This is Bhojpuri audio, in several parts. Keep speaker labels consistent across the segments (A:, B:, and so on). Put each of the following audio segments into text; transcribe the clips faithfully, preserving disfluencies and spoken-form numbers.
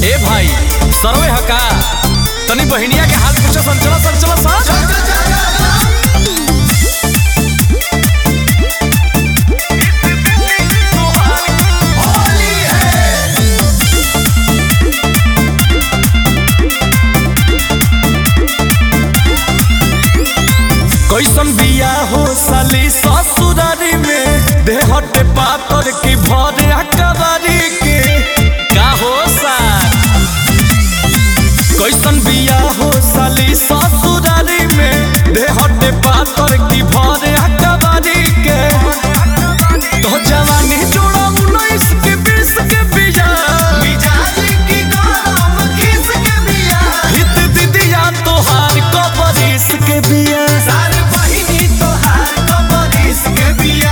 A: ए भाई सरवे हका तनी बहिनिया के हाथ पूछो संचला संचला सा चल चल चल होली है कैसन बिया हो साली ससुरारी में देहटे पातर की भरे अकबारी के का हो सार कैसन बिया हो साली ससुरारी में देहटे पातर की भरे अकबारी के तो जवानी जोड़ा उन्नीस के बीस के बिया मिजाजी की गरम किस के बिया हित दीदिया तोहार कबरीस के बिया सार बहिनी तोहार कबरीस के बिया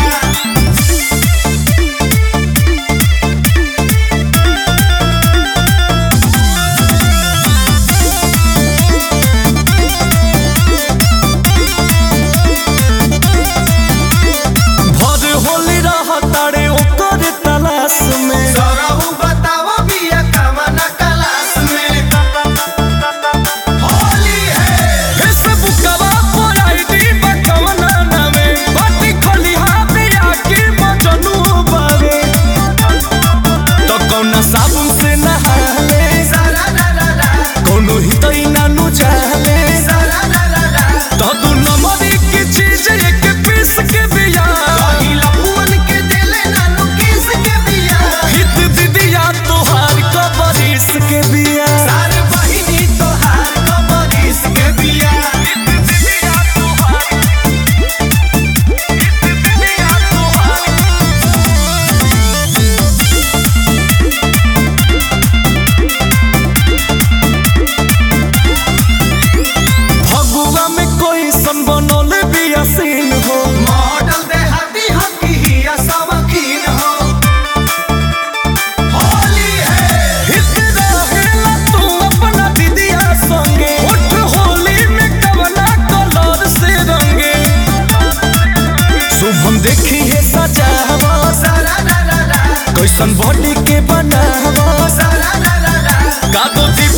A: साबुन से नहाले कोनो हितई नानू चाहले तो तू नमरी की चीज एक पीस के बिया कहिला फूल के देले नानू किस के बिया हित दीदिया तोहार कबरीस के बिया सार बहिनी तोहार कबरीस के बिया हित दीदिया तोहार हित दीदिया तोहार बनोले बिया सीन हो मॉडल देहाती हो की हिया सवकीन हो होली है हित रहेला तू अपना दीदिया संगे उठ होली में कवना कलर से रंगे शुभम देखी है सजावा सारा ला ला ला कैसन बॉडी के बनावा सारा ला ला ला का तो